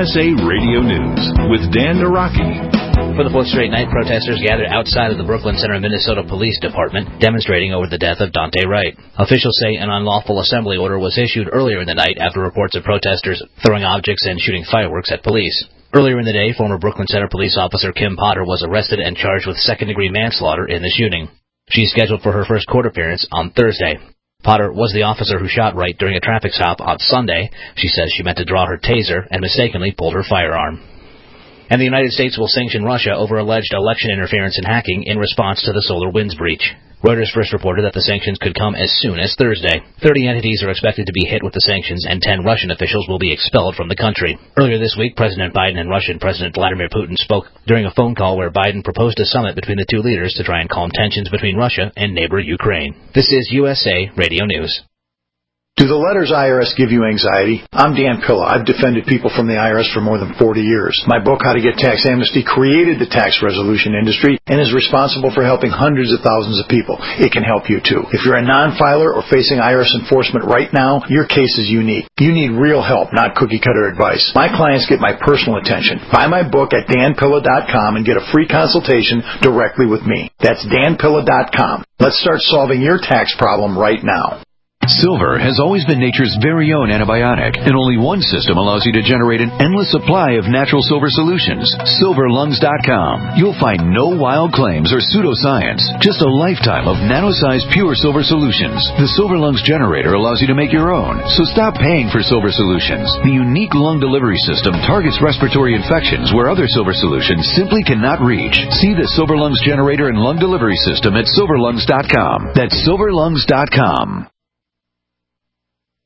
USA Radio News with Dan Naraki. For the fourth straight night, protesters gathered outside of the Brooklyn Center Minnesota Police Department, demonstrating over the death of Daunte Wright. Officials say an unlawful assembly order was issued earlier in the night after reports of protesters throwing objects and shooting fireworks at police. Earlier in the day, former Brooklyn Center police officer Kim Potter was arrested and charged with second-degree manslaughter in the shooting. She's scheduled for her first court appearance on Thursday. Potter was the officer who shot Wright during a traffic stop on Sunday. She says she meant to draw her taser and mistakenly pulled her firearm. And the United States will sanction Russia over alleged election interference and hacking in response to the SolarWinds breach. Reuters first reported that the sanctions could come as soon as Thursday. 30 entities are expected to be hit with the sanctions, and 10 Russian officials will be expelled from the country. Earlier this week, President Biden and Russian President Vladimir Putin spoke during a phone call where Biden proposed a summit between the two leaders to try and calm tensions between Russia and neighbor Ukraine. This is USA Radio News. Do the letters IRS give you anxiety? I'm Dan Pilla. I've defended people from the IRS for more than 40 years. My book, How to Get Tax Amnesty, created the tax resolution industry and is responsible for helping hundreds of thousands of people. It can help you, too. If you're a non-filer or facing IRS enforcement right now, your case is unique. You need real help, not cookie-cutter advice. My clients get my personal attention. Buy my book at danpilla.com and get a free consultation directly with me. That's danpilla.com. Let's start solving your tax problem right now. Silver has always been nature's very own antibiotic, and only one system allows you to generate an endless supply of natural silver solutions. SilverLungs.com. You'll find no wild claims or pseudoscience, just a lifetime of nano-sized pure silver solutions. The Silver Lungs generator allows you to make your own, so stop paying for silver solutions. The unique lung delivery system targets respiratory infections where other silver solutions simply cannot reach. See the Silver Lungs generator and lung delivery system at SilverLungs.com. That's SilverLungs.com.